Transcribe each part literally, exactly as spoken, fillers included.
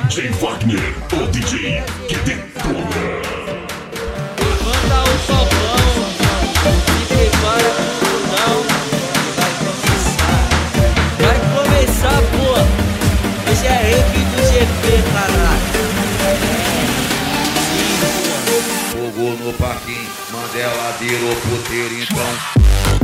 D J Wagner, o D J que detona. Levanta o sopão, se prepara pro fundão. Vai começar, vai começar, pô. Hoje é rave do G P, caralho. Fogo no parquinho, Mandela virou puteiro então.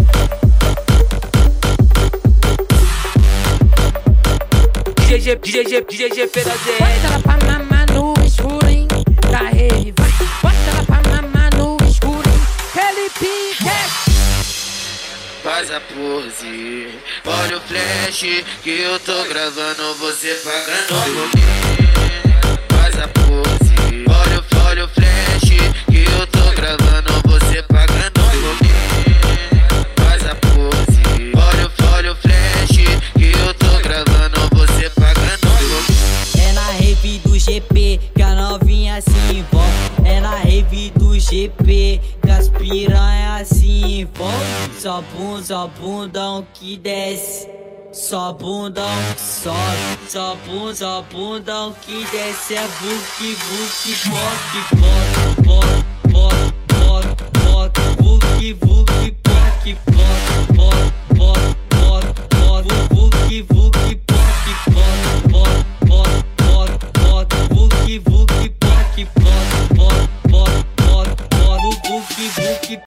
D J, D J, D J, D J da Z S. Bota ela pra mamar no escuro, hein? Da rave, vai. Bota ela pra mamar no escuro, hein? Ele pique. Faz a pose, olha o flash que eu tô gravando você pagando. Faz a pose, olha, olha o flash que eu tô gravando você pagando. Faz a pose, olha, olha o flash que eu tô gravando você pagando. É na rave do G P que a novinha se envolve. É na rave do G P que as piranhas se envolvem. Só bunda, só bundão que desce, só bundão que sobe. Só bunda, só bundão que desce. É buque, buque, boque, boque, boque, boque, boque, boque, buque, buque, boque.